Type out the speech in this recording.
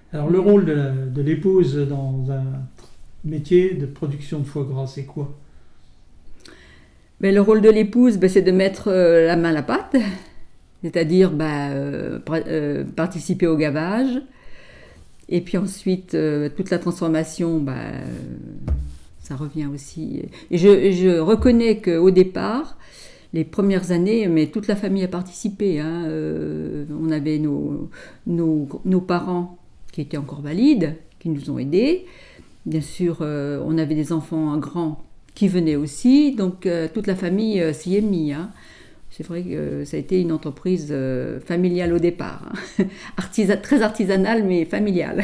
Alors le rôle de l'épouse dans un métier de production de foie gras, c'est quoi? Mais le rôle de l'épouse, c'est de mettre la main à la pâte, c'est-à-dire participer au gavage. Et puis ensuite, toute la transformation, ça revient aussi. Et je reconnais qu'au départ, les premières années, mais toute la famille a participé. Hein. On avait nos parents qui étaient encore valides, qui nous ont aidés. Bien sûr, on avait des enfants grands qui venaient aussi. Donc, toute la famille s'y est mise. Hein. C'est vrai que ça a été une entreprise familiale au départ. Hein. Très artisanale, mais familiale.